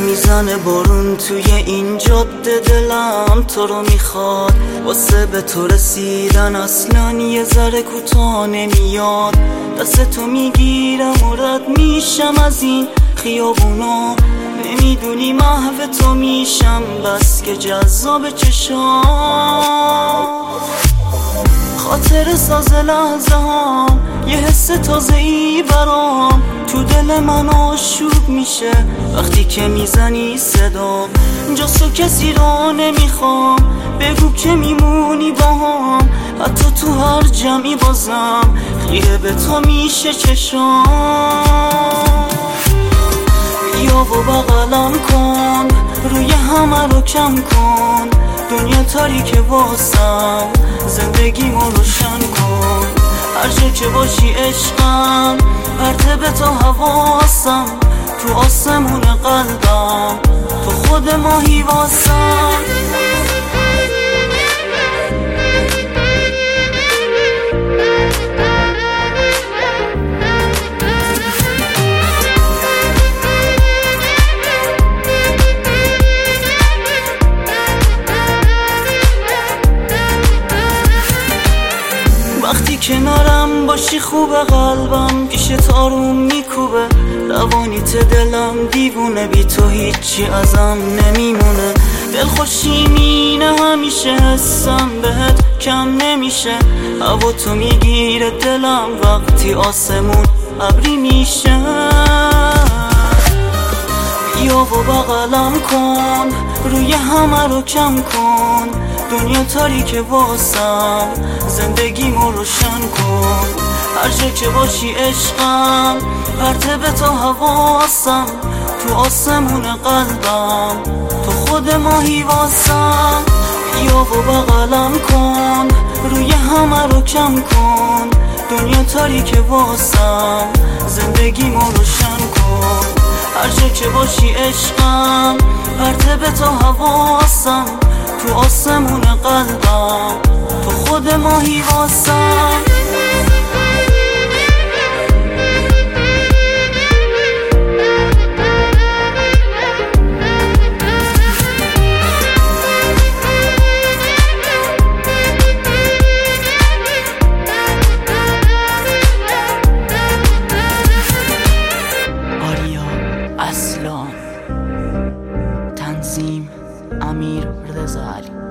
میزنه بارون توی این جاده، دلم تو رو میخواد. واسه به تو رسیدن اصلا یه ذره کوتاه نمیاد. دست تو میگیرم و رد میشم از این خیابونا. نمیدونی محو تو میشم بس که جذاب چشام. خاطر ساز لحظه هم یه حس تازه ای برام تو دل من آشوب میشه وقتی که میزنی صدام. جز کسی رو نمیخوام، بگو که میمونی باهام. حتی تو هر جمعی بازم خیره به تو میشه چشام. بیا و بغلم کن، روی همه رو کم کن. دنیا تاریکه واسم، زندگیمو روشن کن. هر جا که باشی عشقم، پرته به تو حواسم. تو آسمون قلبم تو خود ماهی واسم. وقتی کنارم باشی خوبه، قلبم پیشت آروم میکوبه. روانیت دلم دیوونه، بی تو هیچی ازم نمیمونه. دلخوشی مینه همیشه، حسم بهت کم نمیشه. هوا تو میگیره دلم وقتی آسمون ابری میشه. بیا و بغلم کن، روی همه رو کم کن. دنیا تاریکه واسم، زندگیمو روشن کن. هر جا که باشی عشقم، پرته به تو حواسم. تو آسمون قلبم تو خود ماهی واسم. بیا و بغلم کن، روی همه رو کم کن. دنیا تاریکه واسم، زندگیمو روشن کن. هر جا که باشی عشقم، پرته به تو حواسم. تو آسمون قلبم تو خود ماهی واسم. تنظیم امیر رضا علی.